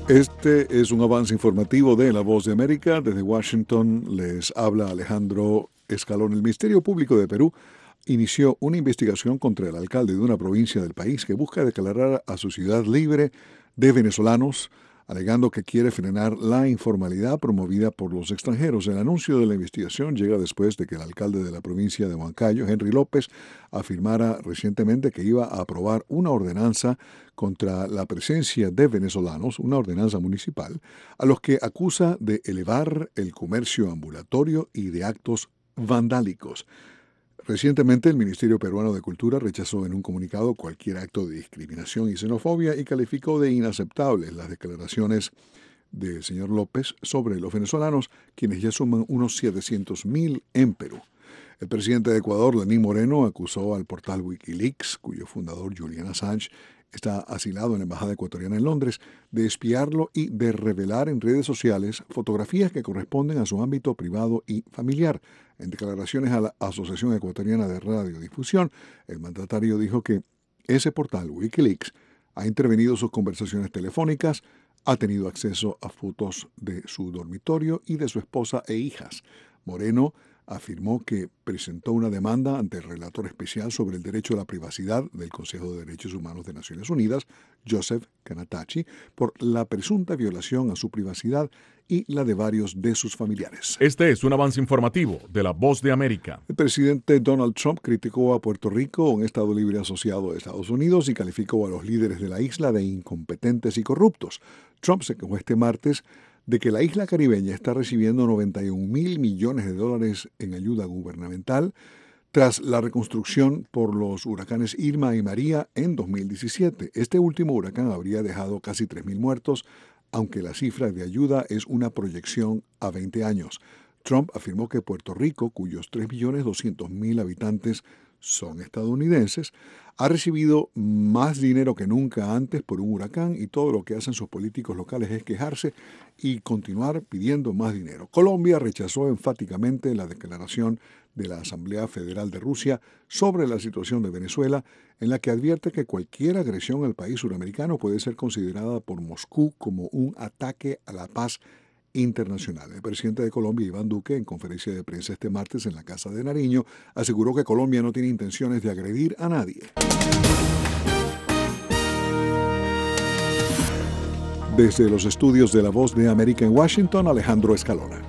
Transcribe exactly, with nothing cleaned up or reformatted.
Este es un avance informativo de La Voz de América. Desde Washington les habla Alejandro Escalón. El Ministerio Público de Perú inició una investigación contra el alcalde de una provincia del país que busca declarar a su ciudad libre de venezolanos, alegando que quiere frenar la informalidad promovida por los extranjeros. El anuncio de la investigación llega después de que el alcalde de la provincia de Huancayo, Henry López, afirmara recientemente que iba a aprobar una ordenanza contra la presencia de venezolanos, una ordenanza municipal, a los que acusa de elevar el comercio ambulatorio y de actos vandálicos. Recientemente, el Ministerio Peruano de Cultura rechazó en un comunicado cualquier acto de discriminación y xenofobia y calificó de inaceptables las declaraciones del señor López sobre los venezolanos, quienes ya suman unos setecientos mil en Perú. El presidente de Ecuador, Lenín Moreno, acusó al portal Wikileaks, cuyo fundador, Julian Assange, está asilado en la Embajada Ecuatoriana en Londres, de espiarlo y de revelar en redes sociales fotografías que corresponden a su ámbito privado y familiar. En declaraciones a la Asociación Ecuatoriana de Radiodifusión, el mandatario dijo que ese portal, Wikileaks, ha intervenido sus conversaciones telefónicas, ha tenido acceso a fotos de su dormitorio y de su esposa e hijas. Moreno afirmó que presentó una demanda ante el relator especial sobre el derecho a la privacidad del Consejo de Derechos Humanos de Naciones Unidas, Joseph Kanatachi, por la presunta violación a su privacidad y la de varios de sus familiares. Este es un avance informativo de La Voz de América. El presidente Donald Trump criticó a Puerto Rico, un estado libre asociado de Estados Unidos, y calificó a los líderes de la isla de incompetentes y corruptos. Trump se quejó este martes de que la isla caribeña está recibiendo noventa y un mil millones de dólares en ayuda gubernamental tras la reconstrucción por los huracanes Irma y María en dos mil diecisiete. Este último huracán habría dejado casi tres mil muertos, aunque la cifra de ayuda es una proyección a veinte años. Trump afirmó que Puerto Rico, cuyos tres millones doscientos mil habitantes son estadounidenses, ha recibido más dinero que nunca antes por un huracán y todo lo que hacen sus políticos locales es quejarse y continuar pidiendo más dinero. Colombia rechazó enfáticamente la declaración de la Asamblea Federal de Rusia sobre la situación de Venezuela, en la que advierte que cualquier agresión al país suramericano puede ser considerada por Moscú como un ataque a la paz internacional. El presidente de Colombia, Iván Duque, en conferencia de prensa este martes en la Casa de Nariño, aseguró que Colombia no tiene intenciones de agredir a nadie. Desde los estudios de La Voz de América en Washington, Alejandro Escalona.